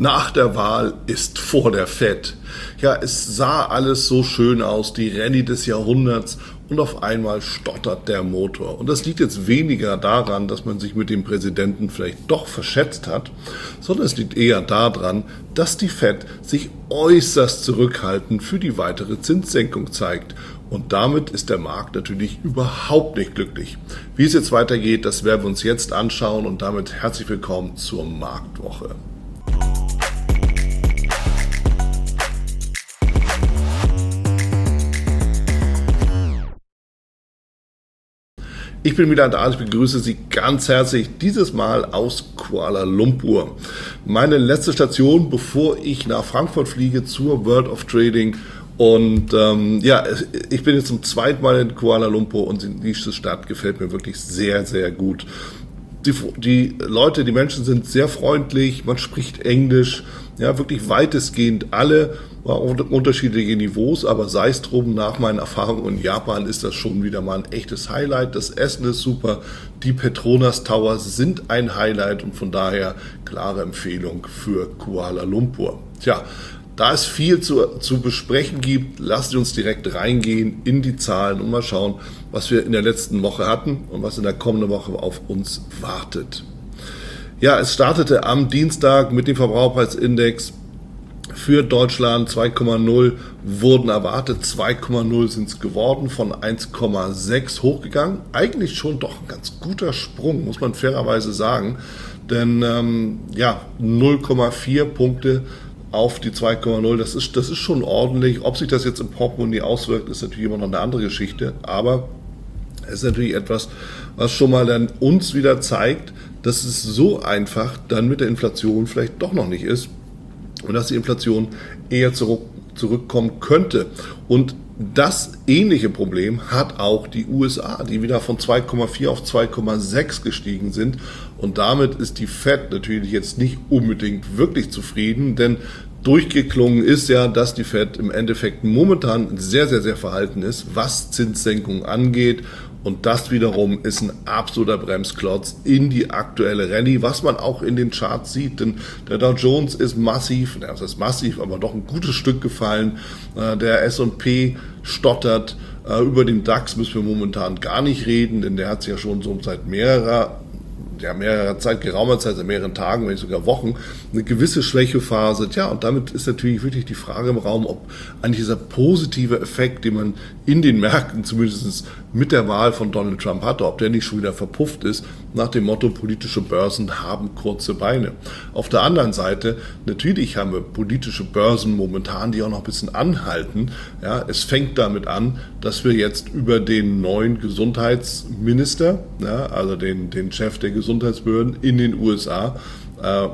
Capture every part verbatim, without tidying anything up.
Nach der Wahl ist vor der Fed. Ja, es sah alles so schön aus, die Rallye des Jahrhunderts, und auf einmal stottert der Motor. Und das liegt jetzt weniger daran, dass man sich mit dem Präsidenten vielleicht doch verschätzt hat, sondern es liegt eher daran, dass die Fed sich äußerst zurückhaltend für die weitere Zinssenkung zeigt. Und damit ist der Markt natürlich überhaupt nicht glücklich. Wie es jetzt weitergeht, das werden wir uns jetzt anschauen, und damit herzlich willkommen zur Marktwoche. Ich bin wieder da, ich begrüße Sie ganz herzlich, dieses Mal aus Kuala Lumpur. Meine letzte Station, bevor ich nach Frankfurt fliege zur World of Trading. Und ähm, ja, ich bin jetzt zum zweiten Mal in Kuala Lumpur, und diese Stadt gefällt mir wirklich sehr, sehr gut. Die, die Leute, die Menschen sind sehr freundlich, man spricht Englisch, ja, wirklich weitestgehend alle, unterschiedliche Niveaus, aber sei es drum, nach meinen Erfahrungen in Japan ist das schon wieder mal ein echtes Highlight. Das Essen ist super, die Petronas Towers sind ein Highlight, und von daher klare Empfehlung für Kuala Lumpur. Tja, da es viel zu, zu besprechen gibt, lasst uns direkt reingehen in die Zahlen und mal schauen, was wir in der letzten Woche hatten und was in der kommenden Woche auf uns wartet. Ja, es startete am Dienstag mit dem Verbraucherpreisindex für Deutschland zwei Komma null, wurden erwartet, zwei Komma null sind es geworden, von eins Komma sechs hochgegangen. Eigentlich schon doch ein ganz guter Sprung, muss man fairerweise sagen, denn ähm, ja, null Komma vier Punkte auf die zwei Komma null, das ist, das ist schon ordentlich. Ob sich das jetzt im Portemonnaie auswirkt, ist natürlich immer noch eine andere Geschichte, aber es ist natürlich etwas, was schon mal dann uns wieder zeigt, dass es so einfach dann mit der Inflation vielleicht doch noch nicht ist und dass die Inflation eher zurück, zurückkommen könnte. Und das ähnliche Problem hat auch die U S A, die wieder von zwei Komma vier auf zwei Komma sechs gestiegen sind. Und damit ist die Fed natürlich jetzt nicht unbedingt wirklich zufrieden, denn durchgeklungen ist ja, dass die Fed im Endeffekt momentan sehr, sehr, sehr verhalten ist, was Zinssenkung angeht. Und das wiederum ist ein absoluter Bremsklotz in die aktuelle Rallye, was man auch in den Charts sieht. Denn der Dow Jones ist massiv, das ist massiv, aber doch ein gutes Stück gefallen. Der S und P stottert. Über den DAX müssen wir momentan gar nicht reden, denn der hat sich ja schon so seit mehrerer ja, mehrerer Zeit, geraumer Zeit, seit mehreren Tagen, wenn nicht sogar Wochen, eine gewisse Schwächephase. Tja, und damit ist natürlich wirklich die Frage im Raum, ob eigentlich dieser positive Effekt, den man in den Märkten zumindest mit der Wahl von Donald Trump hatte, ob der nicht schon wieder verpufft ist, nach dem Motto, politische Börsen haben kurze Beine. Auf der anderen Seite, natürlich haben wir politische Börsen momentan, die auch noch ein bisschen anhalten. Ja, es fängt damit an, dass wir jetzt über den neuen Gesundheitsminister, ja, also den, den Chef der Gesundheitsbehörden in den U S A, äh,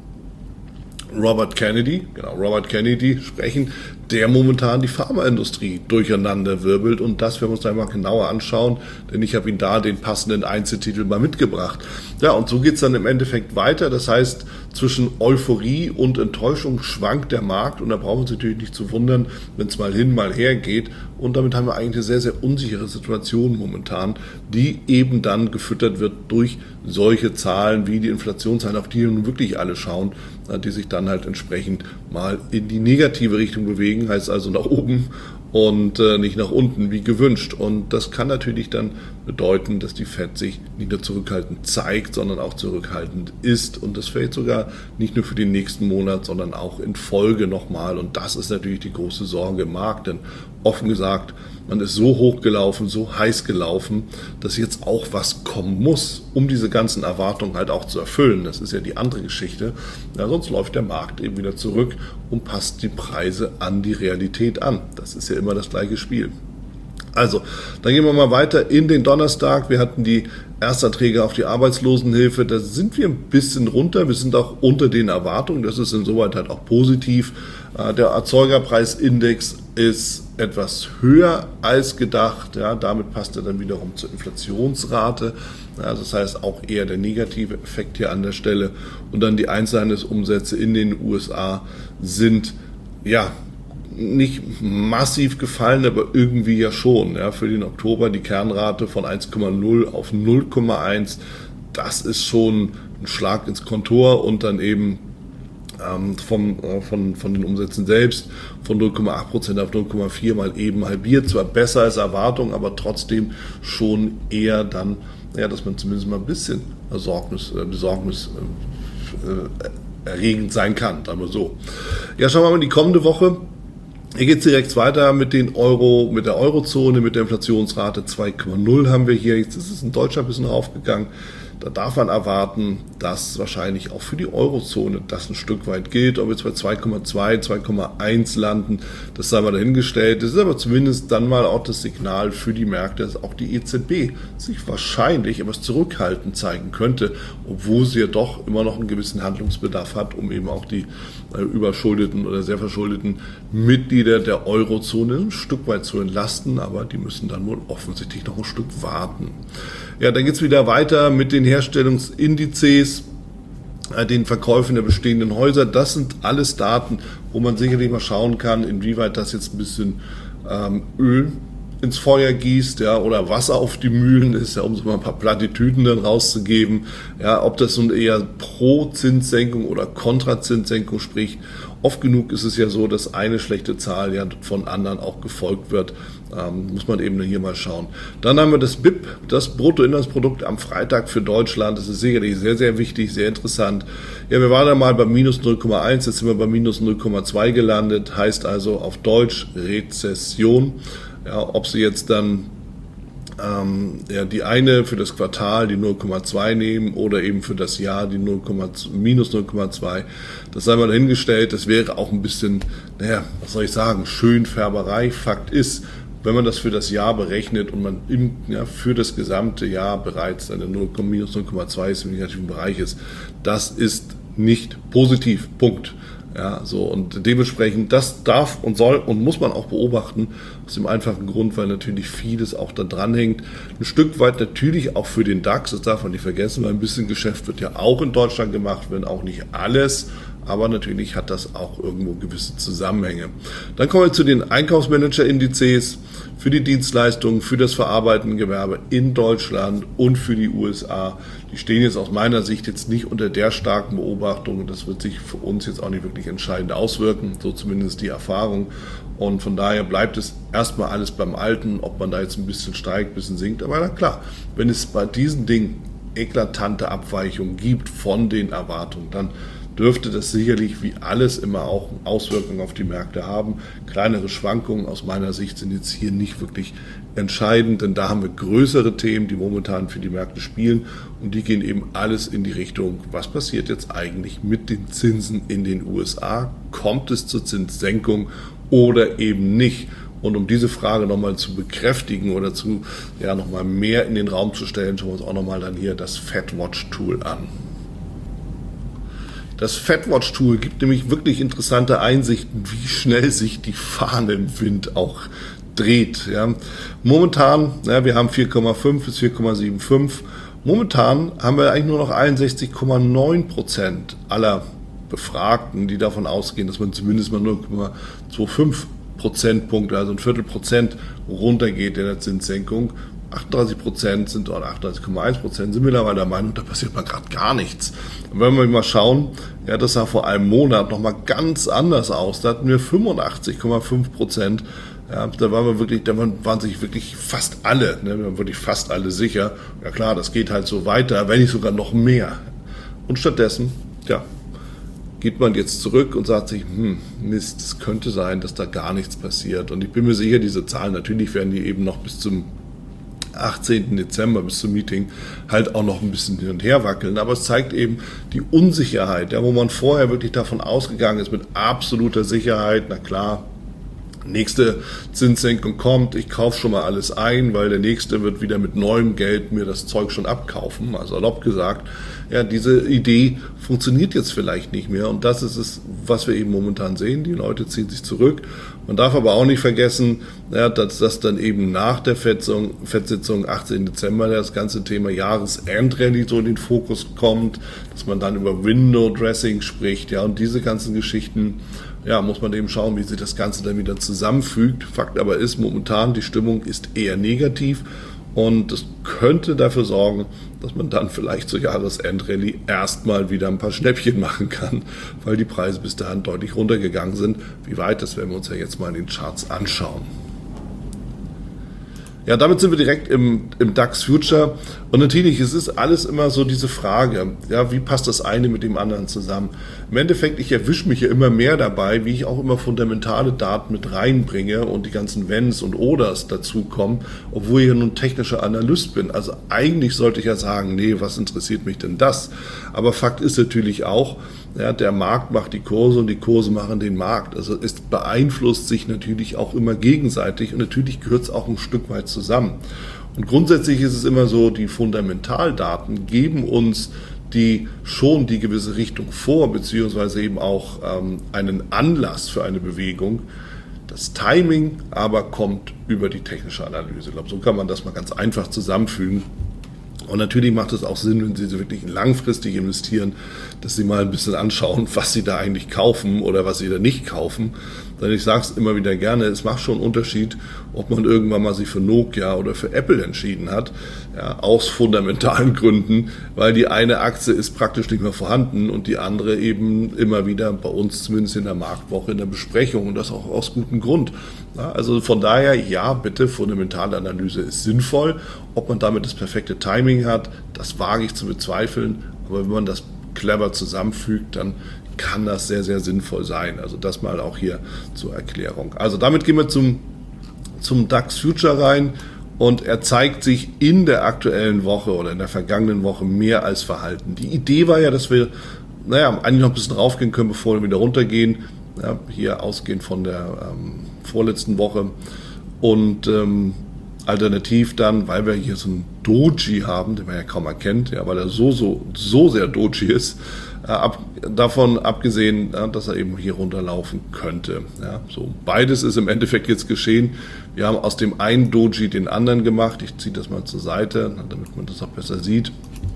Robert Kennedy, genau, Robert Kennedy sprechen, der momentan die Pharmaindustrie durcheinander wirbelt, und das werden wir uns da mal genauer anschauen, denn ich habe Ihnen da den passenden Einzeltitel mal mitgebracht. Ja, und so geht es dann im Endeffekt weiter, das heißt, zwischen Euphorie und Enttäuschung schwankt der Markt, und da brauchen wir uns natürlich nicht zu wundern, wenn es mal hin, mal her geht, und damit haben wir eigentlich eine sehr, sehr unsichere Situation momentan, die eben dann gefüttert wird durch solche Zahlen wie die Inflationszahlen, auf die wir nun wirklich alle schauen, die sich dann halt entsprechend mal in die negative Richtung bewegen, heißt also nach oben und äh, nicht nach unten wie gewünscht. Und das kann natürlich dann bedeuten, dass die Fed sich nicht nur zurückhaltend zeigt, sondern auch zurückhaltend ist. Und das fällt sogar nicht nur für den nächsten Monat, sondern auch in Folge nochmal. Und das ist natürlich die große Sorge im Markt, denn offen gesagt, man ist so hoch gelaufen, so heiß gelaufen, dass jetzt auch was kommen muss, um diese ganzen Erwartungen halt auch zu erfüllen. Das ist ja die andere Geschichte. Ja, sonst läuft der Markt eben wieder zurück und passt die Preise an die Realität an. Das ist ja immer das gleiche Spiel. Also, dann gehen wir mal weiter in den Donnerstag. Wir hatten die Erstanträge auf die Arbeitslosenhilfe. Da sind wir ein bisschen runter. Wir sind auch unter den Erwartungen. Das ist insoweit halt auch positiv. Der Erzeugerpreisindex ist etwas höher als gedacht. Ja, damit passt er dann wiederum zur Inflationsrate. Ja, das heißt auch eher der negative Effekt hier an der Stelle. Und dann die Einzelhandelsumsätze in den U S A sind, ja, nicht massiv gefallen, aber irgendwie ja schon. Ja, für den Oktober die Kernrate von eins Komma null auf null Komma eins. Das ist schon ein Schlag ins Kontor, und dann eben ähm, vom, äh, von, von den Umsätzen selbst von null Komma acht Prozent auf null Komma vier mal eben halbiert. Zwar besser als Erwartung, aber trotzdem schon eher dann, ja, dass man zumindest mal ein bisschen Besorgnis, äh, Besorgnis äh, erregend sein kann, sagen wir so. Ja, schauen wir mal in die kommende Woche. Hier geht es direkt weiter mit den Euro, mit der Eurozone, mit der Inflationsrate zwei Komma null haben wir hier. Jetzt ist es in Deutschland ein bisschen raufgegangen. Da darf man erwarten, dass wahrscheinlich auch für die Eurozone das ein Stück weit gilt. Ob wir jetzt bei zwei Komma zwei, zwei Komma eins landen, das sei mal dahingestellt. Das ist aber zumindest dann mal auch das Signal für die Märkte, dass auch die E Z B sich wahrscheinlich etwas zurückhaltend zeigen könnte, obwohl sie ja doch immer noch einen gewissen Handlungsbedarf hat, um eben auch die äh, überschuldeten oder sehr verschuldeten Mitglieder der Eurozone ein Stück weit zu entlasten. Aber die müssen dann wohl offensichtlich noch ein Stück warten. Ja, dann geht es wieder weiter mit den Herstellungsindizes, äh, den Verkäufen der bestehenden Häuser. Das sind alles Daten, wo man sicherlich mal schauen kann, inwieweit das jetzt ein bisschen ähm, Öl ins Feuer gießt, ja, oder Wasser auf die Mühlen ist, ja, um so mal ein paar Plattitüden dann rauszugeben, ja, ob das nun eher pro Zinssenkung oder kontra Zinssenkung spricht. Oft genug ist es ja so, dass eine schlechte Zahl ja von anderen auch gefolgt wird. Ähm, muss man eben hier mal schauen. Dann haben wir das B I P, das Bruttoinlandsprodukt am Freitag für Deutschland. Das ist sicherlich sehr, sehr wichtig, sehr interessant. Ja, wir waren da mal bei minus null Komma eins, jetzt sind wir bei minus null Komma zwei gelandet. Heißt also auf Deutsch Rezession. Ja, ob sie jetzt dann ähm, ja, die eine für das Quartal die null Komma zwei nehmen oder eben für das Jahr die null, minus null Komma zwei, das sei mal dahingestellt. Das wäre auch ein bisschen, naja, was soll ich sagen, Schönfärberei. Fakt ist, wenn man das für das Jahr berechnet und man im, ja, für das gesamte Jahr bereits eine minus null Komma zwei ist im negativen Bereich ist, das ist nicht positiv. Punkt. Ja, so, und dementsprechend, das darf und soll und muss man auch beobachten, aus dem einfachen Grund, weil natürlich vieles auch da dran hängt. Ein Stück weit natürlich auch für den DAX, das darf man nicht vergessen, weil ein bisschen Geschäft wird ja auch in Deutschland gemacht, wenn auch nicht alles, aber natürlich hat das auch irgendwo gewisse Zusammenhänge. Dann kommen wir zu den Einkaufsmanager-Indizes für die Dienstleistungen, für das verarbeitende Gewerbe in Deutschland und für die U S A. Die stehen jetzt aus meiner Sicht jetzt nicht unter der starken Beobachtung und das wird sich für uns jetzt auch nicht wirklich entscheidend auswirken, so zumindest die Erfahrung. Und von daher bleibt es erstmal alles beim Alten, ob man da jetzt ein bisschen steigt, ein bisschen sinkt. Aber na klar, wenn es bei diesen Dingen eklatante Abweichungen gibt von den Erwartungen, dann dürfte das sicherlich wie alles immer auch Auswirkungen auf die Märkte haben. Kleinere Schwankungen aus meiner Sicht sind jetzt hier nicht wirklich entscheidend, denn da haben wir größere Themen, die momentan für die Märkte spielen und die gehen eben alles in die Richtung, was passiert jetzt eigentlich mit den Zinsen in den U S A? Kommt es zur Zinssenkung oder eben nicht? Und um diese Frage nochmal zu bekräftigen oder zu, ja, nochmal mehr in den Raum zu stellen, schauen wir uns auch nochmal dann hier das FedWatch-Tool an. Das FedWatch-Tool gibt nämlich wirklich interessante Einsichten, wie schnell sich die Fahne im Wind auch dreht. Ja. Momentan, ja, wir haben vier Komma fünf bis vier Komma fünfundsiebzig. Momentan haben wir eigentlich nur noch einundsechzig Komma neun Prozent aller Befragten, die davon ausgehen, dass man zumindest mal null Komma fünfundzwanzig Prozentpunkte, also ein Viertel Prozent runtergeht in der Zinssenkung. achtunddreißig Prozent sind oder achtunddreißig Komma eins Prozent sind mittlerweile der Meinung, da passiert mal gerade gar nichts. Und wenn wir mal schauen, ja, das sah vor einem Monat nochmal ganz anders aus. Da hatten wir fünfundachtzig Komma fünf Prozent. Ja, da waren wir wirklich, da waren sich wirklich fast alle, ne, wir waren wirklich fast alle sicher. Ja klar, das geht halt so weiter, wenn nicht sogar noch mehr. Und stattdessen, ja, geht man jetzt zurück und sagt sich, hm, Mist, es könnte sein, dass da gar nichts passiert. Und ich bin mir sicher, diese Zahlen, natürlich werden die eben noch bis zum achtzehnten Dezember bis zum Meeting halt auch noch ein bisschen hin und her wackeln. Aber es zeigt eben die Unsicherheit, ja, wo man vorher wirklich davon ausgegangen ist, mit absoluter Sicherheit, na klar, nächste Zinssenkung kommt, ich kaufe schon mal alles ein, weil der nächste wird wieder mit neuem Geld mir das Zeug schon abkaufen, also salopp gesagt. Ja, diese Idee funktioniert jetzt vielleicht nicht mehr und das ist es, was wir eben momentan sehen. Die Leute ziehen sich zurück. Man darf aber auch nicht vergessen, ja, dass das dann eben nach der Fed-Sitzung achtzehnten Dezember das ganze Thema Jahresendrallye so in den Fokus kommt, dass man dann über Window-Dressing spricht, ja, und diese ganzen Geschichten. Ja, muss man eben schauen, wie sich das Ganze dann wieder zusammenfügt. Fakt aber ist, momentan die Stimmung ist eher negativ Und das könnte dafür sorgen, dass man dann vielleicht zur Jahresendrallye erstmal wieder ein paar Schnäppchen machen kann, weil die Preise bis dahin deutlich runtergegangen sind. Wie weit, das werden wir uns ja jetzt mal in den Charts anschauen. Ja, damit sind wir direkt im, im DAX Future. Und natürlich, es ist alles immer so diese Frage, ja, wie passt das eine mit dem anderen zusammen? Im Endeffekt, ich erwische mich ja immer mehr dabei, wie ich auch immer fundamentale Daten mit reinbringe und die ganzen Wenns und Oders dazukommen, obwohl ich ja nun technischer Analyst bin. Also eigentlich sollte ich ja sagen, nee, was interessiert mich denn das? Aber Fakt ist natürlich auch, ja, der Markt macht die Kurse und die Kurse machen den Markt. Also es beeinflusst sich natürlich auch immer gegenseitig und natürlich gehört es auch ein Stück weit zusammen. Und grundsätzlich ist es immer so, die Fundamentaldaten geben uns die schon die gewisse Richtung vor, beziehungsweise eben auch ähm, einen Anlass für eine Bewegung. Das Timing aber kommt über die technische Analyse. Ich glaube, so kann man das mal ganz einfach zusammenfügen. Und natürlich macht es auch Sinn, wenn Sie wirklich langfristig investieren, dass Sie mal ein bisschen anschauen, was Sie da eigentlich kaufen oder was Sie da nicht kaufen. Denn ich sage es immer wieder gerne, es macht schon einen Unterschied, ob man irgendwann mal sich für Nokia oder für Apple entschieden hat, ja, aus fundamentalen Gründen, weil die eine Aktie ist praktisch nicht mehr vorhanden und die andere eben immer wieder bei uns zumindest in der Marktwoche in der Besprechung und das auch aus gutem Grund. Ja, also von daher, ja, bitte, fundamentale Analyse ist sinnvoll. Ob man damit das perfekte Timing hat, das wage ich zu bezweifeln. Aber wenn man das clever zusammenfügt, dann kann das sehr, sehr sinnvoll sein. Also das mal auch hier zur Erklärung. Also damit gehen wir zum, zum DAX Future rein und er zeigt sich in der aktuellen Woche oder in der vergangenen Woche mehr als verhalten. Die Idee war ja, dass wir, naja, eigentlich noch ein bisschen raufgehen können, bevor wir wieder runtergehen. Ja, hier ausgehend von der ähm, vorletzten Woche und ähm, alternativ dann, weil wir hier so einen Doji haben, den man ja kaum erkennt, ja, weil er so, so, so sehr Doji ist, äh, ab, davon abgesehen, ja, dass er eben hier runterlaufen könnte. Ja, so beides ist im Endeffekt jetzt geschehen. Wir haben aus dem einen Doji den anderen gemacht. Ich ziehe das mal zur Seite, damit man das auch besser sieht.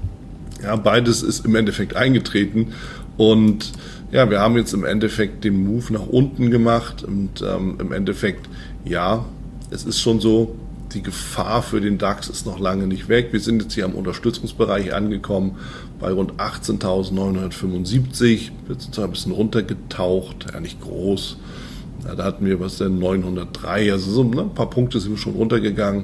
Ja, beides ist im Endeffekt eingetreten und ja, wir haben jetzt im Endeffekt den Move nach unten gemacht und ähm, im Endeffekt, ja, es ist schon so, die Gefahr für den DAX ist noch lange nicht weg. Wir sind jetzt hier am Unterstützungsbereich angekommen bei rund achtzehntausendneunhundertfünfundsiebzig. Jetzt sind wir ein bisschen runtergetaucht, ja nicht groß. Ja, da hatten wir was denn neunhundertdrei, also so ne, ein paar Punkte sind wir schon runtergegangen.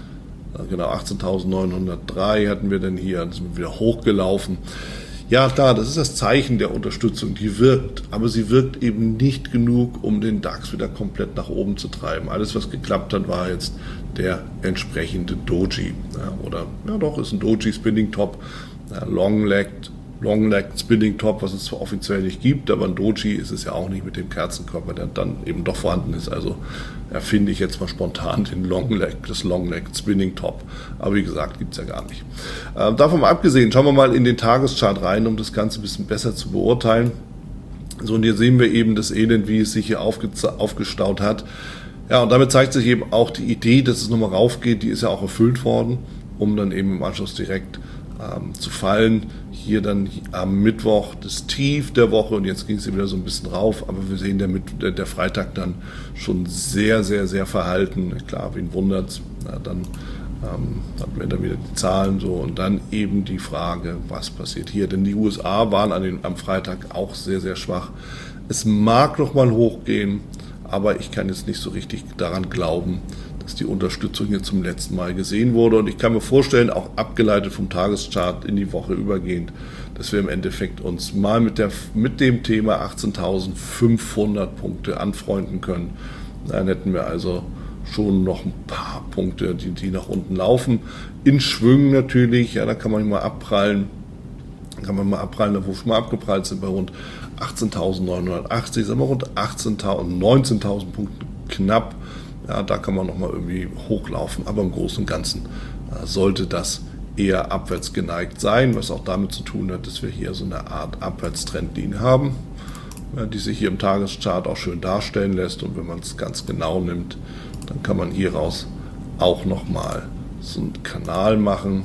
Ja, genau, achtzehntausendneunhundertdrei hatten wir dann hier, dann sind wir wieder hochgelaufen. Ja, klar, das ist das Zeichen der Unterstützung, die wirkt, aber sie wirkt eben nicht genug, um den DAX wieder komplett nach oben zu treiben. Alles, was geklappt hat, war jetzt der entsprechende Doji. Ja, oder, ja doch, ist ein Doji Spinning Top, ja, Long-Legged, Long-Legged Spinning Top, was es zwar offiziell nicht gibt, aber ein Doji ist es ja auch nicht mit dem Kerzenkörper, der dann eben doch vorhanden ist. Also erfinde ich jetzt mal spontan den Long-Legged, das Long-Legged Spinning Top. Aber wie gesagt, gibt es ja gar nicht. Äh, davon mal abgesehen, schauen wir mal in den Tageschart rein, um das Ganze ein bisschen besser zu beurteilen. So, und hier sehen wir eben das Elend, wie es sich hier aufge aufgestaut hat. Ja, und damit zeigt sich eben auch die Idee, dass es nochmal raufgeht, die ist ja auch erfüllt worden, um dann eben im Anschluss direkt ähm, zu fallen. Hier dann am Mittwoch das Tief der Woche und jetzt ging es wieder so ein bisschen rauf, aber wir sehen der, Mit der, der Freitag dann schon sehr, sehr, sehr verhalten. Klar, wen wundert's? Na, dann ähm, hatten wir dann wieder die Zahlen so und dann eben die Frage, was passiert hier? Denn die U S A waren an den, am Freitag auch sehr, sehr schwach. Es mag noch mal hochgehen, aber ich kann jetzt nicht so richtig daran glauben, dass die Unterstützung hier zum letzten Mal gesehen wurde. Und ich kann mir vorstellen, auch abgeleitet vom Tageschart in die Woche übergehend, dass wir im Endeffekt uns mal mit, der, mit dem Thema achtzehntausendfünfhundert Punkte anfreunden können. Dann hätten wir also schon noch ein paar Punkte, die, die nach unten laufen. In Schwüngen natürlich, ja, da kann man mal abprallen. Kann man mal abprallen, wo wir schon mal abgeprallt sind, bei rund achtzehntausendneunhundertachtzig, sagen wir rund achtzehntausend, neunzehntausend Punkten knapp. Ja, da kann man nochmal irgendwie hochlaufen, aber im Großen und Ganzen äh, sollte das eher abwärts geneigt sein, was auch damit zu tun hat, dass wir hier so eine Art Abwärtstrendlinie haben, ja, die sich hier im Tageschart auch schön darstellen lässt und wenn man es ganz genau nimmt, dann kann man hieraus auch nochmal so einen Kanal machen.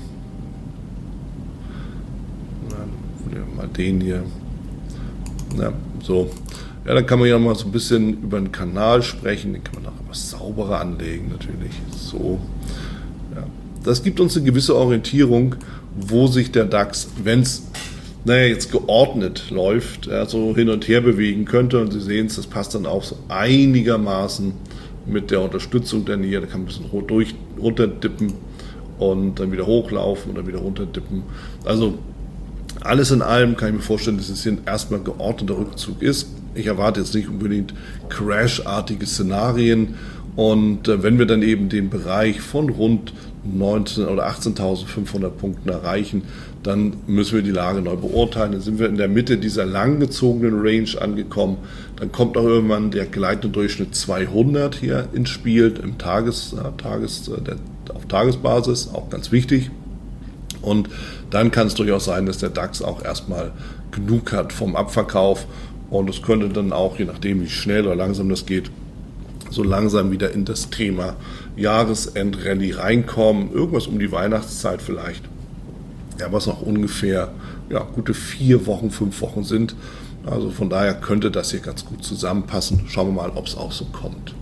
Mal den hier. Ja, so. Ja, dann kann man ja mal so ein bisschen über einen Kanal sprechen. Den kann man auch etwas sauberer anlegen, natürlich. So. Ja. Das gibt uns eine gewisse Orientierung, wo sich der DAX, wenn es naja, jetzt geordnet läuft, ja, so hin und her bewegen könnte. Und Sie sehen es, das passt dann auch so einigermaßen mit der Unterstützung der Nähe. Da kann ein bisschen durch, runterdippen und dann wieder hochlaufen und dann wieder runterdippen. Also alles in allem kann ich mir vorstellen, dass es hier erstmal ein geordneter Rückzug ist. Ich erwarte jetzt nicht unbedingt crashartige Szenarien. Und äh, wenn wir dann eben den Bereich von rund neunzehntausend oder achtzehntausendfünfhundert Punkten erreichen, dann müssen wir die Lage neu beurteilen. Dann sind wir in der Mitte dieser langgezogenen Range angekommen. Dann kommt auch irgendwann der gleitende Durchschnitt zweihundert hier ins Spiel, im Tages, äh, Tages, äh, der, auf Tagesbasis, auch ganz wichtig. Und dann kann es durchaus sein, dass der DAX auch erstmal genug hat vom Abverkauf. Und es könnte dann auch, je nachdem wie schnell oder langsam das geht, so langsam wieder in das Thema Jahresendrallye reinkommen. Irgendwas um die Weihnachtszeit vielleicht. Ja, was noch ungefähr ja, gute vier Wochen, fünf Wochen sind. Also von daher könnte das hier ganz gut zusammenpassen. Schauen wir mal, ob es auch so kommt.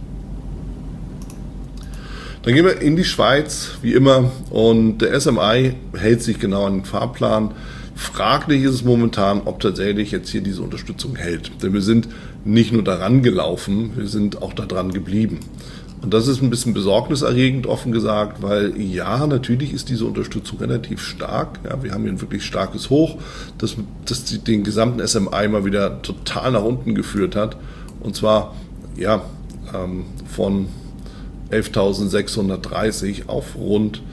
Dann gehen wir in die Schweiz, wie immer. Und der S M I hält sich genau an den Fahrplan. Fraglich ist es momentan, ob tatsächlich jetzt hier diese Unterstützung hält. Denn wir sind nicht nur daran gelaufen, wir sind auch daran geblieben. Und das ist ein bisschen besorgniserregend, offen gesagt, weil ja, natürlich ist diese Unterstützung relativ stark. Ja, wir haben hier ein wirklich starkes Hoch, das, das den gesamten S M I mal wieder total nach unten geführt hat. Und zwar ja, ähm, von elftausendsechshundertdreißig auf rund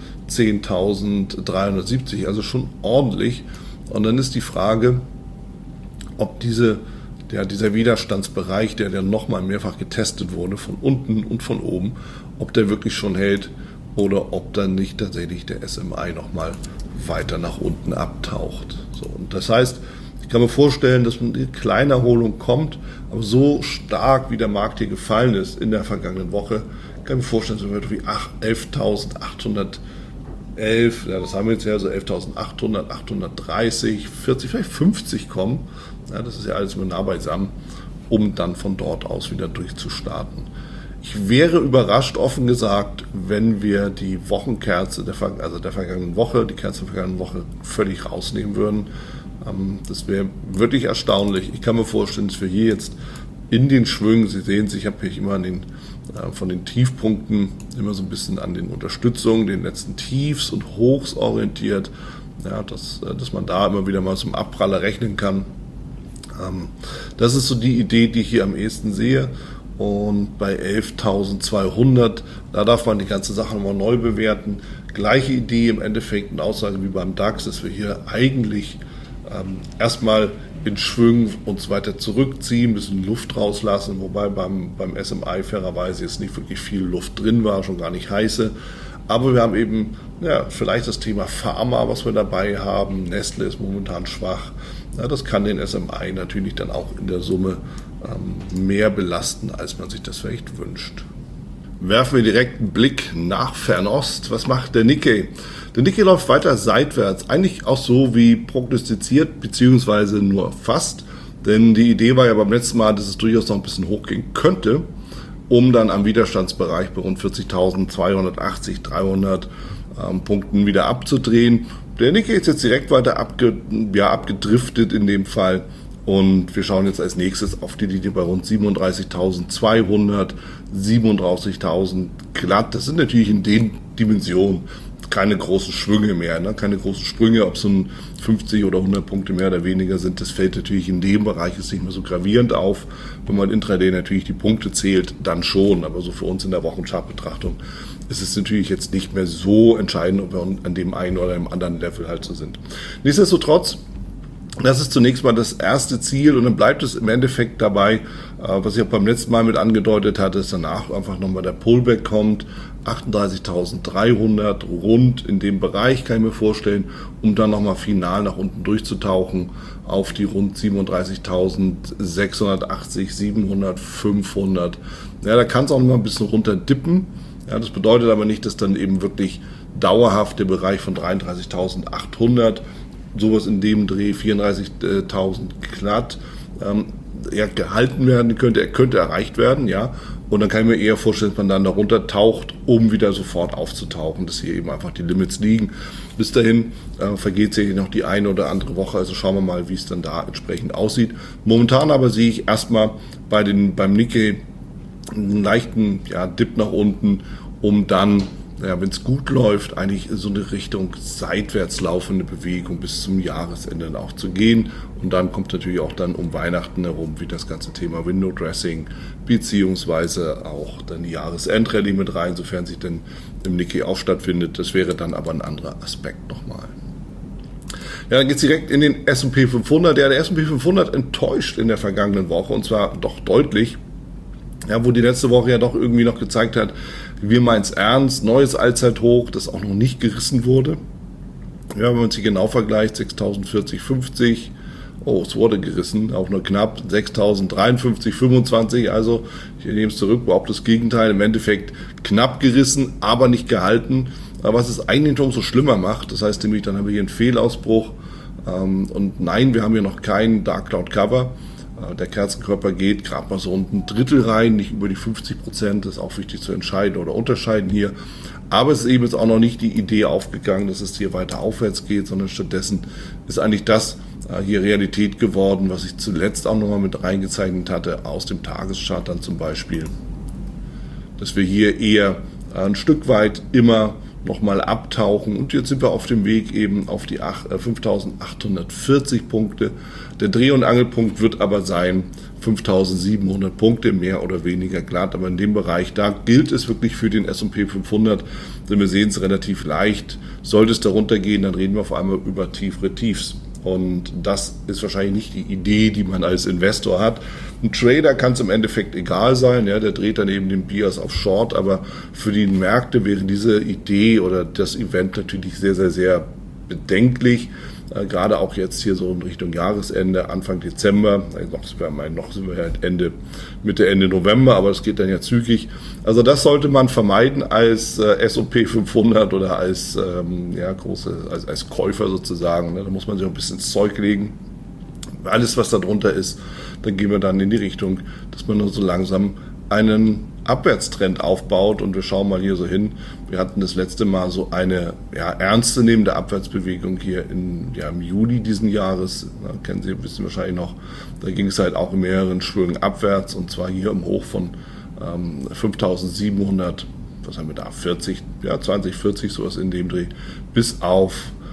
zehntausenddreihundertsiebzig, also schon ordentlich. Und dann ist die Frage, ob diese, der, dieser Widerstandsbereich, der dann nochmal mehrfach getestet wurde, von unten und von oben, ob der wirklich schon hält oder ob dann nicht tatsächlich der S M I nochmal weiter nach unten abtaucht. So, und das heißt, ich kann mir vorstellen, dass eine kleine Erholung kommt, aber so stark wie der Markt hier gefallen ist in der vergangenen Woche, kann ich mir vorstellen, so wird wie elftausendachthundertelf, ja, das haben wir jetzt ja, so elftausendachthundert, achthundertdreißig, vierzig, vielleicht fünfzig kommen. Ja, das ist ja alles nur nah beisammen, um dann von dort aus wieder durchzustarten. Ich wäre überrascht, offen gesagt, wenn wir die Wochenkerze, der, also der vergangenen Woche, die Kerze der vergangenen Woche völlig rausnehmen würden. Das wäre wirklich erstaunlich. Ich kann mir vorstellen, dass wir hier jetzt in den Schwüngen, Sie sehen es, ich habe hier immer an den, äh, von den Tiefpunkten immer so ein bisschen an den Unterstützungen, den letzten Tiefs und Hochs orientiert, ja, dass, äh, dass man da immer wieder mal zum Abpraller rechnen kann. Ähm, das ist so die Idee, die ich hier am ehesten sehe. Und bei elftausendzweihundert, da darf man die ganze Sache nochmal neu bewerten. Gleiche Idee im Endeffekt und Aussage wie beim DAX, dass wir hier eigentlich ähm, erstmal in Schwüngen uns weiter zurückziehen, ein bisschen Luft rauslassen, wobei beim, beim S M I fairerweise jetzt nicht wirklich viel Luft drin war, schon gar nicht heiße. Aber wir haben eben ja, vielleicht das Thema Pharma, was wir dabei haben. Nestle ist momentan schwach. Ja, das kann den S M I natürlich dann auch in der Summe ähm, mehr belasten, als man sich das vielleicht wünscht. Werfen wir direkt einen Blick nach Fernost. Was macht der Nikkei? Der Nikkei läuft weiter seitwärts, eigentlich auch so wie prognostiziert, beziehungsweise nur fast. Denn die Idee war ja beim letzten Mal, dass es durchaus noch ein bisschen hochgehen könnte, um dann am Widerstandsbereich bei rund vierzigtausendzweihundertachtzig, dreihundert ähm, Punkten wieder abzudrehen. Der Nikkei ist jetzt direkt weiter abge, ja, abgedriftet in dem Fall. Und wir schauen jetzt als nächstes auf die Linie bei rund siebenunddreißigtausendzweihundert, siebenunddreißigtausend glatt. Das sind natürlich in den Dimensionen keine großen Schwünge mehr, ne? Keine großen Sprünge, ob es so ein fünfzig oder hundert Punkte mehr oder weniger sind. Das fällt natürlich in dem Bereich jetzt nicht mehr so gravierend auf. Wenn man intraday natürlich die Punkte zählt, dann schon. Aber so für uns in der Wochenchart-Betrachtung ist es natürlich jetzt nicht mehr so entscheidend, ob wir an dem einen oder dem anderen Level halt so sind. Nichtsdestotrotz, das ist zunächst mal das erste Ziel und dann bleibt es im Endeffekt dabei, was ich auch beim letzten Mal mit angedeutet hatte, dass danach einfach nochmal der Pullback kommt, achtunddreißigtausenddreihundert rund in dem Bereich, kann ich mir vorstellen, um dann nochmal final nach unten durchzutauchen auf die rund siebenunddreißigtausendsechshundertachtzig, siebenhundert, fünfhundert. Ja, da kann es auch noch mal ein bisschen runter dippen. Ja, das bedeutet aber nicht, dass dann eben wirklich dauerhaft der Bereich von dreiunddreißigtausendachthundert sowas in dem Dreh, vierunddreißigtausend glatt, ähm, ja, gehalten werden könnte, er könnte erreicht werden, ja. Und dann kann ich mir eher vorstellen, dass man dann darunter taucht, um wieder sofort aufzutauchen, dass hier eben einfach die Limits liegen. Bis dahin äh, vergeht sicherlich noch die eine oder andere Woche, also schauen wir mal, wie es dann da entsprechend aussieht. Momentan aber sehe ich erstmal bei den, beim Nikkei einen leichten ja, Dip nach unten, um dann, ja, wenn es gut läuft, eigentlich so eine Richtung seitwärts laufende Bewegung bis zum Jahresende auch zu gehen. Und dann kommt natürlich auch dann um Weihnachten herum wie das ganze Thema Window Dressing beziehungsweise auch dann die Jahresendrallye mit rein, sofern sich denn im Nikkei auch stattfindet. Das wäre dann aber ein anderer Aspekt nochmal. Ja, dann geht es direkt in den S und P fünfhundert. Ja, der S und P fünfhundert enttäuscht in der vergangenen Woche und zwar doch deutlich. Ja, wo die letzte Woche ja doch irgendwie noch gezeigt hat, wir meinen es ernst, neues Allzeithoch, das auch noch nicht gerissen wurde. Ja, wenn man sich genau vergleicht, sechstausendvierzig Komma fünfzig, oh, es wurde gerissen, auch nur knapp, sechstausenddreiundfünfzig Komma fünfundzwanzig, also ich nehme es zurück, überhaupt das Gegenteil, im Endeffekt knapp gerissen, aber nicht gehalten, aber was es eigentlich noch so schlimmer macht, das heißt nämlich, dann haben wir hier einen Fehlausbruch und nein, wir haben hier noch keinen Dark Cloud Cover. Der Kerzenkörper geht gerade mal so ein Drittel rein, nicht über die fünfzig Prozent, das ist auch wichtig zu entscheiden oder unterscheiden hier. Aber es ist eben jetzt auch noch nicht die Idee aufgegangen, dass es hier weiter aufwärts geht, sondern stattdessen ist eigentlich das hier Realität geworden, was ich zuletzt auch nochmal mit reingezeichnet hatte, aus dem Tageschart dann zum Beispiel. Dass wir hier eher ein Stück weit immer nochmal abtauchen und jetzt sind wir auf dem Weg eben auf die fünftausendachthundertvierzig Punkte. Der Dreh- und Angelpunkt wird aber sein fünftausendsiebenhundert Punkte, mehr oder weniger glatt, aber in dem Bereich, da gilt es wirklich für den S und P fünfhundert, denn wir sehen es relativ leicht. Sollte es darunter gehen, dann reden wir auf einmal über tiefere Tiefs. Und das ist wahrscheinlich nicht die Idee, die man als Investor hat. Ein Trader kann es im Endeffekt egal sein, ja, der dreht dann eben den Bias auf Short, aber für die Märkte wäre diese Idee oder das Event natürlich sehr, sehr, sehr bedenklich. Äh, gerade auch jetzt hier so in Richtung Jahresende, Anfang Dezember, also noch, sind wir, noch sind wir halt Ende, Mitte, Ende November, aber es geht dann ja zügig. Also das sollte man vermeiden als äh, S und P fünfhundert oder als, ähm, ja, große, als, als Käufer sozusagen. Ne? Da muss man sich auch ein bisschen ins Zeug legen. Alles, was da drunter ist, dann gehen wir dann in die Richtung, dass man nur so langsam einen Abwärtstrend aufbaut und wir schauen mal hier so hin. Wir hatten das letzte Mal so eine ja, ernstzunehmende Abwärtsbewegung hier in, ja, im Juli diesen Jahres. Da kennen Sie, wissen wahrscheinlich noch, da ging es halt auch in mehreren Schwüngen abwärts und zwar hier im Hoch von ähm, fünftausendsiebenhundert, was haben wir da, vierzig, ja, zwanzig, vierzig, sowas in dem Dreh, bis auf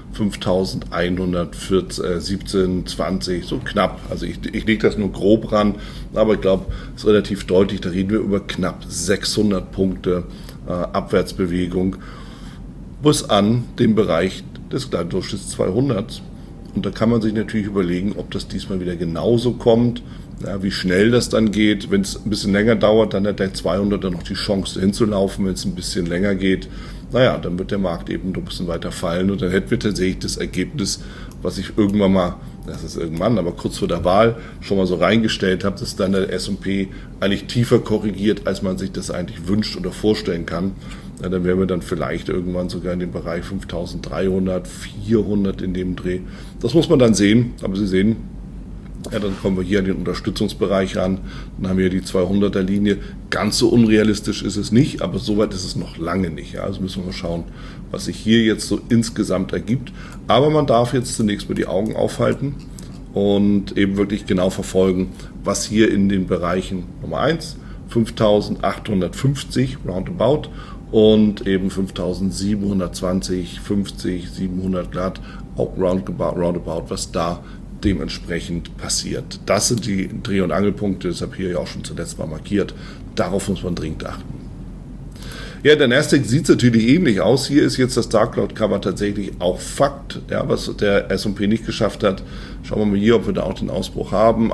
fünftausendeinhundertsiebzehn, zwanzig, so knapp. Also ich, ich lege das nur grob ran, aber ich glaube, es ist relativ deutlich, da reden wir über knapp sechshundert Punkte äh, Abwärtsbewegung bis an den Bereich des Kleindurchschnitts zweihundert. Und da kann man sich natürlich überlegen, ob das diesmal wieder genauso kommt, ja, wie schnell das dann geht. Wenn es ein bisschen länger dauert, dann hat der zweihunderter noch die Chance hinzulaufen. Wenn es ein bisschen länger geht, naja, dann wird der Markt eben noch ein bisschen weiter fallen und dann hätten wir tatsächlich das Ergebnis, was ich irgendwann mal, das ist irgendwann, aber kurz vor der Wahl schon mal so reingestellt habe, dass dann der S und P eigentlich tiefer korrigiert, als man sich das eigentlich wünscht oder vorstellen kann. Ja, dann wären wir dann vielleicht irgendwann sogar in dem Bereich fünftausenddreihundert, vierhundert in dem Dreh. Das muss man dann sehen, aber Sie sehen, ja, dann kommen wir hier an den Unterstützungsbereich ran, dann haben wir die zweihunderter Linie. Ganz so unrealistisch ist es nicht, aber so weit ist es noch lange nicht. Ja. Also müssen wir mal schauen, was sich hier jetzt so insgesamt ergibt. Aber man darf jetzt zunächst mal die Augen aufhalten und eben wirklich genau verfolgen, was hier in den Bereichen Nummer eins, fünftausendachthundertfünfzig roundabout und eben fünftausendsiebenhundertzwanzig, fünfzig, siebenhundert glatt, auch roundabout, roundabout, was da dementsprechend passiert. Das sind die Dreh- und Angelpunkte, das habe ich hier ja auch schon zuletzt mal markiert. Darauf muss man dringend achten. Ja, der Nasdaq sieht natürlich ähnlich aus. Hier ist jetzt das Dark Cloud Cover tatsächlich auch Fakt, ja, was der S und P nicht geschafft hat. Schauen wir mal hier, ob wir da auch den Ausbruch haben.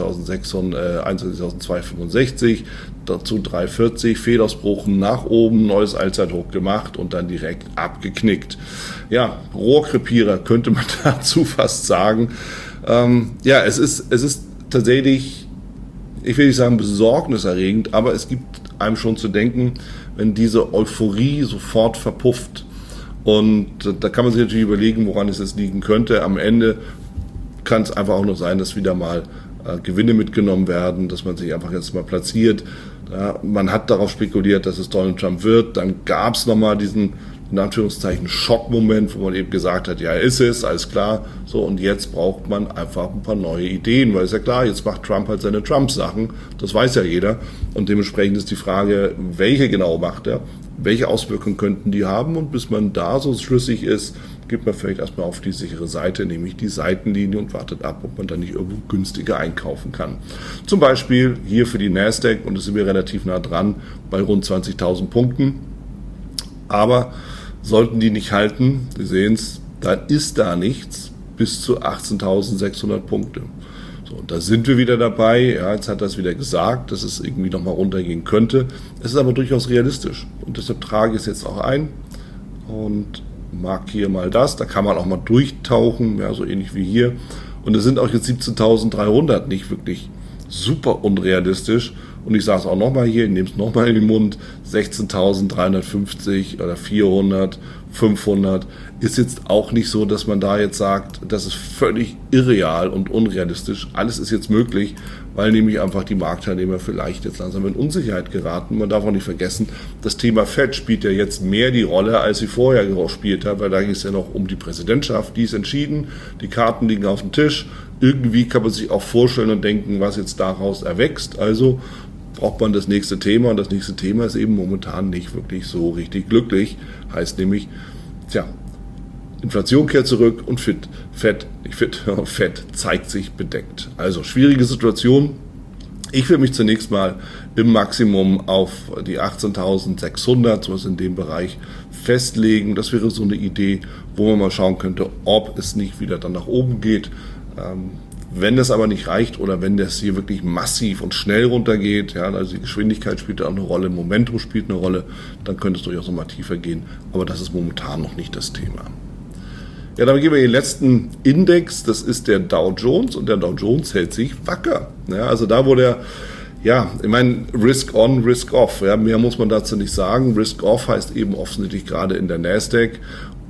einundzwanzigtausendzweihundertfünfundsechzig, dazu dreihundertvierzig, Fehlausbruch nach oben, neues Allzeithoch gemacht und dann direkt abgeknickt. Ja, Rohrkrepierer könnte man dazu fast sagen. Ähm, ja, es ist, es ist tatsächlich, ich will nicht sagen besorgniserregend, aber es gibt einem schon zu denken, wenn diese Euphorie sofort verpufft. Und da kann man sich natürlich überlegen, woran es jetzt liegen könnte. Am Ende kann es einfach auch nur sein, dass wieder mal äh, Gewinne mitgenommen werden, dass man sich einfach jetzt mal platziert. Ja, man hat darauf spekuliert, dass es Donald Trump wird. Dann gab es nochmal diesen, in Anführungszeichen, Schockmoment, wo man eben gesagt hat, ja, ist es, alles klar. So, und jetzt braucht man einfach ein paar neue Ideen, weil ist ja klar, jetzt macht Trump halt seine Trump-Sachen. Das weiß ja jeder. Und dementsprechend ist die Frage, welche genau macht er? Welche Auswirkungen könnten die haben? Und bis man da so schlüssig ist, geht man vielleicht erstmal auf die sichere Seite, nämlich die Seitenlinie, und wartet ab, ob man da nicht irgendwo günstiger einkaufen kann. Zum Beispiel hier für die Nasdaq, und da sind wir relativ nah dran, bei rund zwanzigtausend Punkten. Aber sollten die nicht halten, Sie sehen es, dann ist da nichts bis zu achtzehntausendsechshundert Punkte. So, und da sind wir wieder dabei. Ja, jetzt hat er es wieder gesagt, dass es irgendwie nochmal runtergehen könnte. Es ist aber durchaus realistisch. Und deshalb trage ich es jetzt auch ein und markiere mal das. Da kann man auch mal durchtauchen, ja, so ähnlich wie hier. Und es sind auch jetzt siebzehntausenddreihundert, nicht wirklich super unrealistisch. Und ich sage es auch nochmal hier, ich nehme es nochmal in den Mund, sechzehntausenddreihundertfünfzig oder vierhundert, fünfhundert ist jetzt auch nicht so, dass man da jetzt sagt, das ist völlig irreal und unrealistisch. Alles ist jetzt möglich, weil nämlich einfach die Marktteilnehmer vielleicht jetzt langsam in Unsicherheit geraten. Man darf auch nicht vergessen, das Thema Fed spielt ja jetzt mehr die Rolle, als sie vorher gespielt hat, weil da ging es ja noch um die Präsidentschaft, die ist entschieden, die Karten liegen auf dem Tisch. Irgendwie kann man sich auch vorstellen und denken, was jetzt daraus erwächst. Also braucht man das nächste Thema, und das nächste Thema ist eben momentan nicht wirklich so richtig glücklich. Heißt nämlich, tja, Inflation kehrt zurück und Fed, Fed, nicht Fed, Fed zeigt sich bedeckt. Also schwierige Situation. Ich will mich zunächst mal im Maximum auf die achtzehntausendsechshundert, so was in dem Bereich, festlegen. Das wäre so eine Idee, wo man mal schauen könnte, ob es nicht wieder dann nach oben geht. Ähm, Wenn das aber nicht reicht oder wenn das hier wirklich massiv und schnell runtergeht, ja, also die Geschwindigkeit spielt auch eine Rolle, Momentum spielt eine Rolle, dann könnte es durchaus nochmal tiefer gehen. Aber das ist momentan noch nicht das Thema. Ja, dann gehen wir in den letzten Index, das ist der Dow Jones, und der Dow Jones hält sich wacker. Ja, also da, wo der, ja, ich meine, Risk on, Risk off, ja, mehr muss man dazu nicht sagen. Risk off heißt eben offensichtlich gerade in der Nasdaq.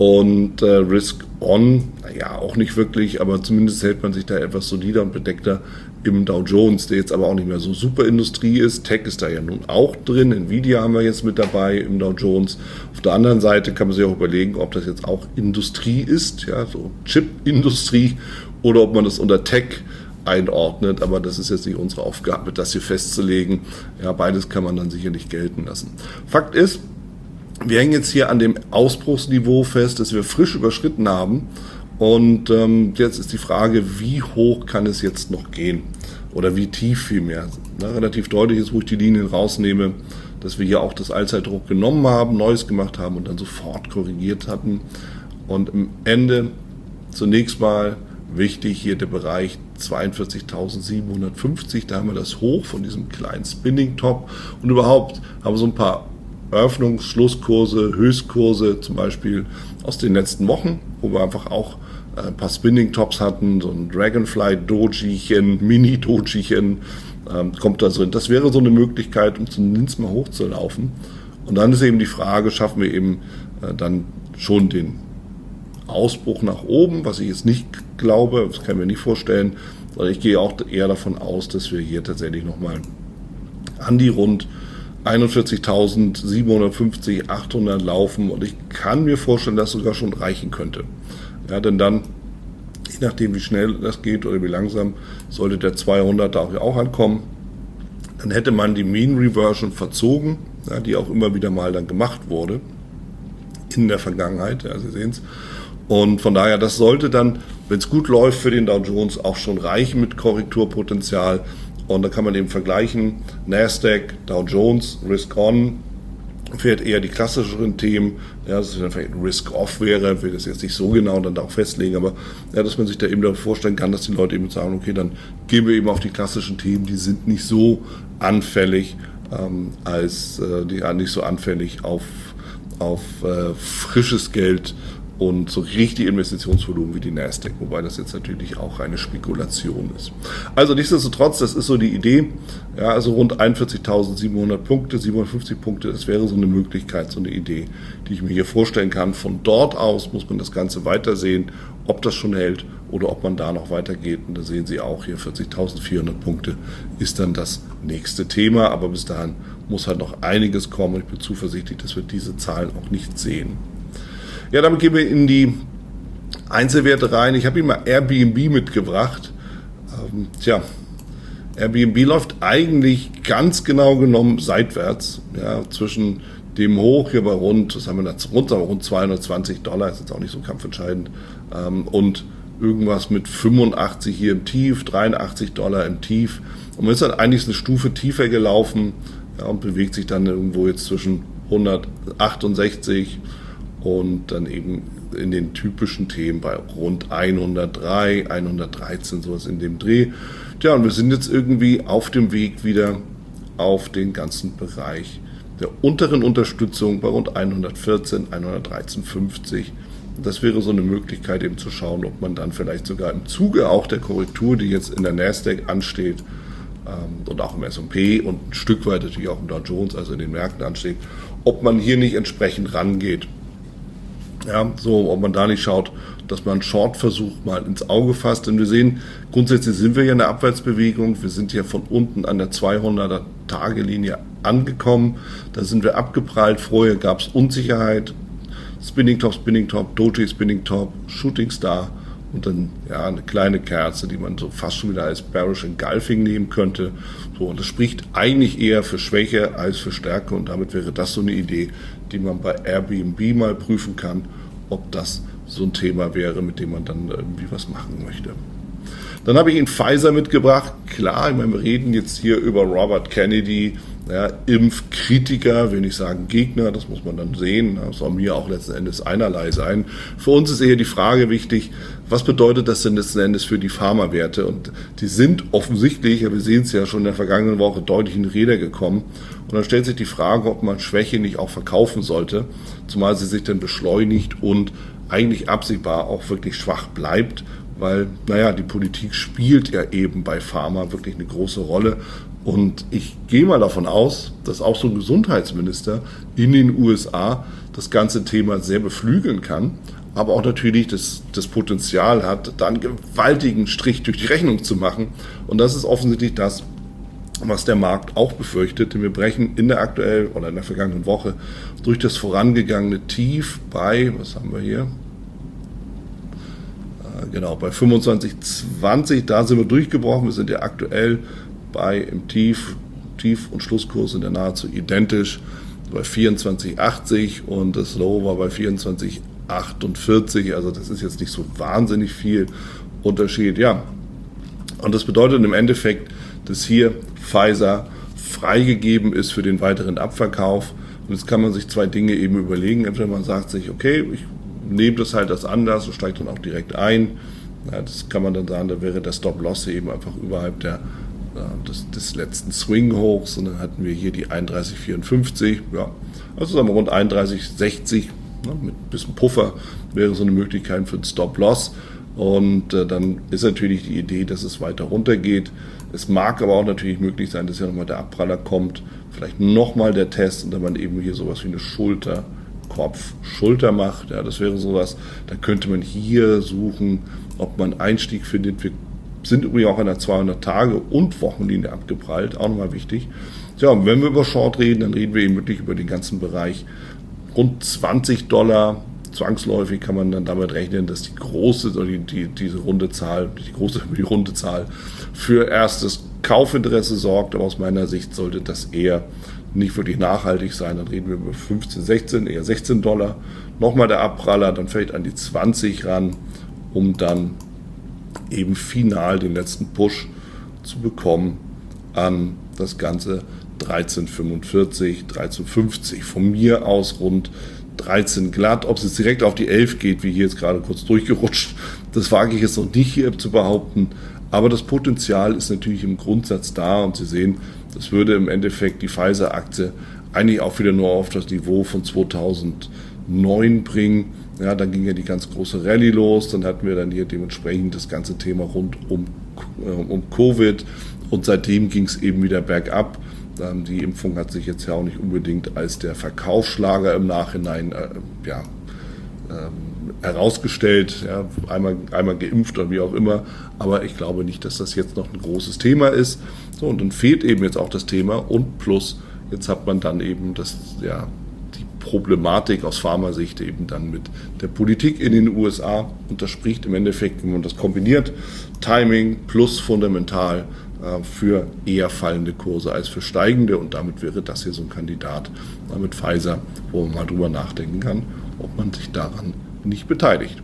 Und äh, Risk on, naja, auch nicht wirklich, aber zumindest hält man sich da etwas solider und bedeckter im Dow Jones, der jetzt aber auch nicht mehr so super Industrie ist. Tech ist da ja nun auch drin, Nvidia haben wir jetzt mit dabei im Dow Jones. Auf der anderen Seite kann man sich auch überlegen, ob das jetzt auch Industrie ist, ja, so Chip-Industrie, oder ob man das unter Tech einordnet, aber das ist jetzt nicht unsere Aufgabe, das hier festzulegen. Ja, beides kann man dann sicherlich gelten lassen. Fakt ist, wir hängen jetzt hier an dem Ausbruchsniveau fest, das wir frisch überschritten haben, und ähm, jetzt ist die Frage, wie hoch kann es jetzt noch gehen oder wie tief vielmehr. Na, relativ deutlich ist, wo ich die Linien rausnehme, dass wir hier auch das Allzeithoch genommen haben, Neues gemacht haben und dann sofort korrigiert hatten, und im Ende zunächst mal wichtig hier der Bereich zweiundvierzigtausendsiebenhundertfünfzig, da haben wir das Hoch von diesem kleinen Spinning-Top, und überhaupt haben wir so ein paar Eröffnungs-, Schlusskurse, Höchstkurse zum Beispiel aus den letzten Wochen, wo wir einfach auch ein paar Spinning-Tops hatten, so ein Dragonfly-Dojichen, Mini-Dojichen, ähm, kommt da drin. Das wäre so eine Möglichkeit, um zumindest mal hochzulaufen. Und dann ist eben die Frage, schaffen wir eben äh, dann schon den Ausbruch nach oben, was ich jetzt nicht glaube, das kann ich mir nicht vorstellen, sondern ich gehe auch eher davon aus, dass wir hier tatsächlich nochmal an die rund einundvierzigtausendsiebenhundertfünfzig, achthundert laufen, und ich kann mir vorstellen, dass es sogar schon reichen könnte. Ja, denn dann, je nachdem wie schnell das geht oder wie langsam, sollte der zweihundert da auch ankommen, dann hätte man die Mean Reversion verzogen, ja, die auch immer wieder mal dann gemacht wurde in der Vergangenheit, ja, Sie sehen es. Und von daher, das sollte dann, wenn es gut läuft für den Dow Jones, auch schon reichen mit Korrekturpotenzial. Und da kann man eben vergleichen, Nasdaq, Dow Jones, Risk on, fährt eher die klassischeren Themen, ja, dass es dann vielleicht Risk off wäre, will das jetzt nicht so genau dann da auch festlegen, aber ja, dass man sich da eben darauf vorstellen kann, dass die Leute eben sagen, okay, dann gehen wir eben auf die klassischen Themen, die sind nicht so anfällig, ähm, als äh, die nicht so anfällig auf, auf äh, frisches Geld und so richtig Investitionsvolumen wie die Nasdaq, wobei das jetzt natürlich auch eine Spekulation ist. Also nichtsdestotrotz, das ist so die Idee, ja, also rund einundvierzigtausendsiebenhundert Punkte, siebenhundertfünfzig Punkte, das wäre so eine Möglichkeit, so eine Idee, die ich mir hier vorstellen kann. Von dort aus muss man das Ganze weitersehen, ob das schon hält oder ob man da noch weitergeht. Und da sehen Sie auch hier, vierzigtausendvierhundert Punkte ist dann das nächste Thema, aber bis dahin muss halt noch einiges kommen und ich bin zuversichtlich, dass wir diese Zahlen auch nicht sehen. Ja, damit gehen wir in die Einzelwerte rein. Ich habe Ihnen mal Airbnb mitgebracht. Ähm, tja, Airbnb läuft eigentlich ganz genau genommen seitwärts. Ja, zwischen dem Hoch hier bei rund, was haben wir da, rund, rund zweihundertzwanzig Dollar, ist jetzt auch nicht so kampfentscheidend, ähm, und irgendwas mit fünfundachtzig hier im Tief, dreiundachtzig Dollar im Tief. Und man ist dann eigentlich eine Stufe tiefer gelaufen, ja, und bewegt sich dann irgendwo jetzt zwischen hundertachtundsechzig und dann eben in den typischen Themen bei rund hundertdrei, hundertdreizehn, sowas in dem Dreh. Tja, und wir sind jetzt irgendwie auf dem Weg wieder auf den ganzen Bereich der unteren Unterstützung bei rund hundertvierzehn, hundertdreizehn Komma fünfzig. Das wäre so eine Möglichkeit eben zu schauen, ob man dann vielleicht sogar im Zuge auch der Korrektur, die jetzt in der Nasdaq ansteht, ähm, und auch im S und P und ein Stück weit natürlich auch im Dow Jones, also in den Märkten ansteht, ob man hier nicht entsprechend rangeht. Ja, so, ob man da nicht schaut, dass man einen Short-Versuch mal ins Auge fasst. Denn wir sehen, grundsätzlich sind wir ja in der Abwärtsbewegung. Wir sind ja von unten an der zweihunderter-Tage-Linie angekommen. Da sind wir abgeprallt. Vorher gab es Unsicherheit. Spinning Top, Spinning Top, Doji Spinning Top, Shooting Star und dann ja eine kleine Kerze, die man so fast schon wieder als Bearish Engulfing nehmen könnte. So, und das spricht eigentlich eher für Schwäche als für Stärke und damit wäre das so eine Idee, die man bei Airbnb mal prüfen kann, ob das so ein Thema wäre, mit dem man dann irgendwie was machen möchte. Dann habe ich Ihnen Pfizer mitgebracht. Klar, ich meine, wir reden jetzt hier über Robert Kennedy, ja, Impfkritiker, will nicht sagen Gegner, das muss man dann sehen. Das soll mir auch letzten Endes einerlei sein. Für uns ist eher die Frage wichtig, was bedeutet das denn letzten Endes für die Pharmawerte? Und die sind offensichtlich, ja, wir sehen es ja schon in der vergangenen Woche, deutlich in Räder gekommen. Und dann stellt sich die Frage, ob man Schwäche nicht auch verkaufen sollte, zumal sie sich dann beschleunigt und eigentlich absehbar auch wirklich schwach bleibt. Weil, naja, die Politik spielt ja eben bei Pharma wirklich eine große Rolle. Und ich gehe mal davon aus, dass auch so ein Gesundheitsminister in den U S A das ganze Thema sehr beflügeln kann, aber auch natürlich das, das Potenzial hat, da einen gewaltigen Strich durch die Rechnung zu machen. Und das ist offensichtlich das, was der Markt auch befürchtet. Denn wir brechen in der aktuellen oder in der vergangenen Woche durch das vorangegangene Tief bei, was haben wir hier? Genau, bei fünfundzwanzig zwanzig, da sind wir durchgebrochen. Wir sind ja aktuell bei im Tief, Tief- und Schlusskurs sind ja nahezu identisch bei vierundzwanzig achtzig und das Low war bei vierundzwanzig achtundvierzig. Also das ist jetzt nicht so wahnsinnig viel Unterschied. Ja, und das bedeutet im Endeffekt, dass hier Pfizer freigegeben ist für den weiteren Abverkauf. Und jetzt kann man sich zwei Dinge eben überlegen. Entweder man sagt sich, okay, ich nehme das halt das anders und steigt dann auch direkt ein. Ja, das kann man dann sagen, da wäre der Stop-Loss eben einfach überhalb der, ja, des, des letzten Swing-Hochs. Und dann hatten wir hier die einunddreißig vierundfünfzig. Ja, also sagen wir rund einunddreißig sechzig, ne, mit ein bisschen Puffer wäre so eine Möglichkeit für einen Stop-Loss. Und äh, dann ist natürlich die Idee, dass es weiter runtergeht. Es mag aber auch natürlich möglich sein, dass ja nochmal der Abpraller kommt, vielleicht nochmal der Test und dann man eben hier sowas wie eine Schulter Kopf, Schulter macht, ja, das wäre sowas, da könnte man hier suchen, ob man Einstieg findet. Wir sind übrigens auch an der zweihundert Tage und Wochenlinie abgeprallt, auch nochmal wichtig. Ja, und wenn wir über Short reden, dann reden wir eben wirklich über den ganzen Bereich rund zwanzig Dollar. Zwangsläufig kann man dann damit rechnen, dass die große, die, die, diese runde Zahl, die große, die runde Zahl für erstes Kaufinteresse sorgt, aber aus meiner Sicht sollte das eher nicht wirklich nachhaltig sein. Dann reden wir über fünfzehn, sechzehn, eher sechzehn Dollar. Nochmal der Abpraller, dann vielleicht an die zwanzig ran, um dann eben final den letzten Push zu bekommen an das Ganze dreizehn fünfundvierzig, dreizehn fünfzig. Von mir aus rund dreizehn glatt. Ob es jetzt direkt auf die elf geht, wie hier jetzt gerade kurz durchgerutscht, das wage ich jetzt noch nicht hier zu behaupten. Aber das Potenzial ist natürlich im Grundsatz da und Sie sehen, das würde im Endeffekt die Pfizer-Aktie eigentlich auch wieder nur auf das Niveau von zweitausendneunzehn neun bringen. Ja, dann ging ja die ganz große Rallye los, dann hatten wir dann hier dementsprechend das ganze Thema rund um, äh, um Covid und seitdem ging es eben wieder bergab. Ähm, die Impfung hat sich jetzt ja auch nicht unbedingt als der Verkaufsschlager im Nachhinein äh, ja, ähm, herausgestellt, ja, einmal, einmal geimpft oder wie auch immer, aber ich glaube nicht, dass das jetzt noch ein großes Thema ist. So, und dann fehlt eben jetzt auch das Thema und plus, jetzt hat man dann eben das, ja, Problematik aus Pharmasicht eben dann mit der Politik in den U S A. Und das spricht im Endeffekt, wenn man das kombiniert, Timing plus fundamental äh, für eher fallende Kurse als für steigende. Und damit wäre das hier so ein Kandidat äh, mit Pfizer, wo man mal drüber nachdenken kann, ob man sich daran nicht beteiligt.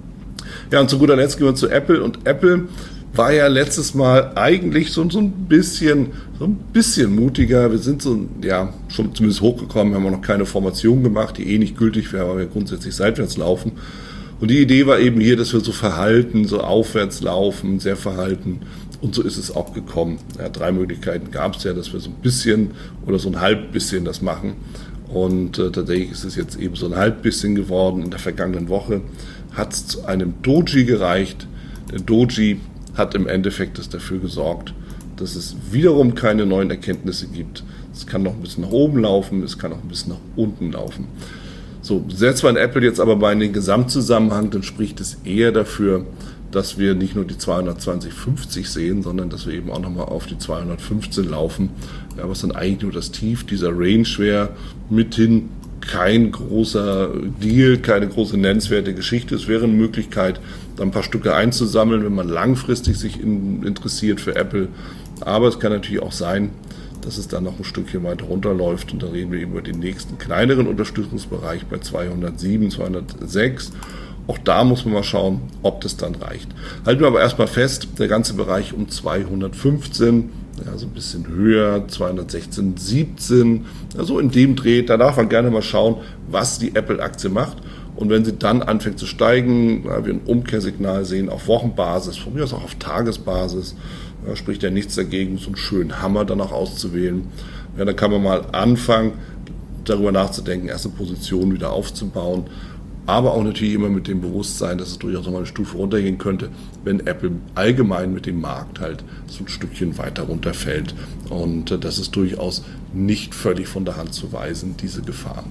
Ja, und zu guter Letzt gehen wir zu Apple. Und Apple war ja letztes Mal eigentlich so, so ein bisschen, so ein bisschen mutiger. Wir sind so, ja, schon zumindest hochgekommen, haben wir noch keine Formation gemacht, die eh nicht gültig wäre, weil wir grundsätzlich seitwärts laufen. Und die Idee war eben hier, dass wir so verhalten, so aufwärts laufen, sehr verhalten. Und so ist es auch gekommen. Ja, drei Möglichkeiten gab es ja, dass wir so ein bisschen oder so ein halb bisschen das machen. Und äh, tatsächlich ist es jetzt eben so ein halb bisschen geworden. In der vergangenen Woche hat es zu einem Doji gereicht. Der Doji hat im Endeffekt das dafür gesorgt, dass es wiederum keine neuen Erkenntnisse gibt. Es kann noch ein bisschen nach oben laufen, es kann auch ein bisschen nach unten laufen. So, setzt man Apple jetzt aber mal in den Gesamtzusammenhang, dann spricht es eher dafür, dass wir nicht nur die zweihundertzwanzig fünfzig sehen, sondern dass wir eben auch nochmal auf die zweihundertfünfzehn laufen, ja, was dann eigentlich nur das Tief dieser Range wäre, mithin kein großer Deal, keine große nennenswerte Geschichte. Es wäre eine Möglichkeit, da ein paar Stücke einzusammeln, wenn man langfristig sich in, interessiert für Apple. Aber es kann natürlich auch sein, dass es dann noch ein Stückchen weiter runterläuft und da reden wir eben über den nächsten kleineren Unterstützungsbereich bei zweihundertsieben, zweihundertsechs. Auch da muss man mal schauen, ob das dann reicht. Halten wir aber erstmal fest, der ganze Bereich um zweihundertfünfzehn, ja, so ein bisschen höher, zweihundertsechzehn, siebzehn, ja, so in dem Dreh, da darf man gerne mal schauen, was die Apple-Aktie macht. Und wenn sie dann anfängt zu steigen, ja, wir ein Umkehrsignal sehen auf Wochenbasis, von mir aus auch auf Tagesbasis, ja, spricht ja nichts dagegen, so einen schönen Hammer dann auch auszuwählen. Ja, dann kann man mal anfangen, darüber nachzudenken, erste Positionen wieder aufzubauen. Aber auch natürlich immer mit dem Bewusstsein, dass es durchaus noch mal eine Stufe runtergehen könnte, wenn Apple allgemein mit dem Markt halt so ein Stückchen weiter runterfällt. Und das ist durchaus nicht völlig von der Hand zu weisen, diese Gefahren.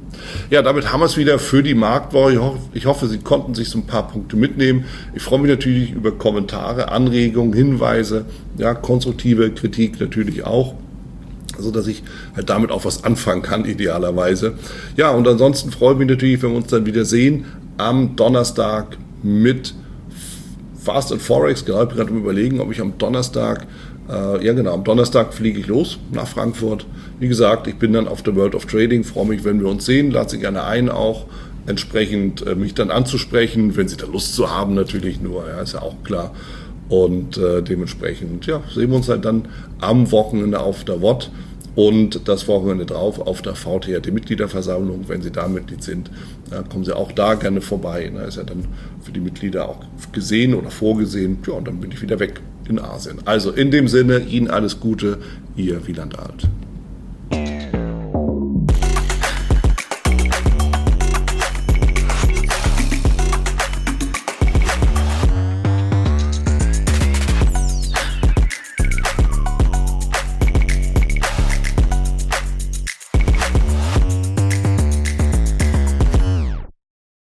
Ja, damit haben wir es wieder für die Marktwoche. Ich hoffe, ich hoffe, Sie konnten sich so ein paar Punkte mitnehmen. Ich freue mich natürlich über Kommentare, Anregungen, Hinweise, ja, konstruktive Kritik natürlich auch, so dass ich halt damit auch was anfangen kann, idealerweise. Ja, und ansonsten freue ich mich natürlich, wenn wir uns dann wieder sehen am Donnerstag mit Fast and Forex. Genau, ich bin gerade überlegen, ob ich am Donnerstag, äh, ja genau, am Donnerstag fliege ich los nach Frankfurt. Wie gesagt, ich bin dann auf der World of Trading, freue mich, wenn wir uns sehen, lade Sie gerne ein, auch entsprechend äh, mich dann anzusprechen, wenn Sie da Lust zu haben, natürlich nur, ja, ist ja auch klar. Und äh, dementsprechend, ja, sehen wir uns halt dann am Wochenende auf der W O T und das Wochenende drauf auf der V T R T-Mitgliederversammlung. Wenn Sie da Mitglied sind, ja, kommen Sie auch da gerne vorbei. Da ist ja dann für die Mitglieder auch gesehen oder vorgesehen. Ja, und dann bin ich wieder weg in Asien. Also in dem Sinne, Ihnen alles Gute, Ihr Wieland Alt.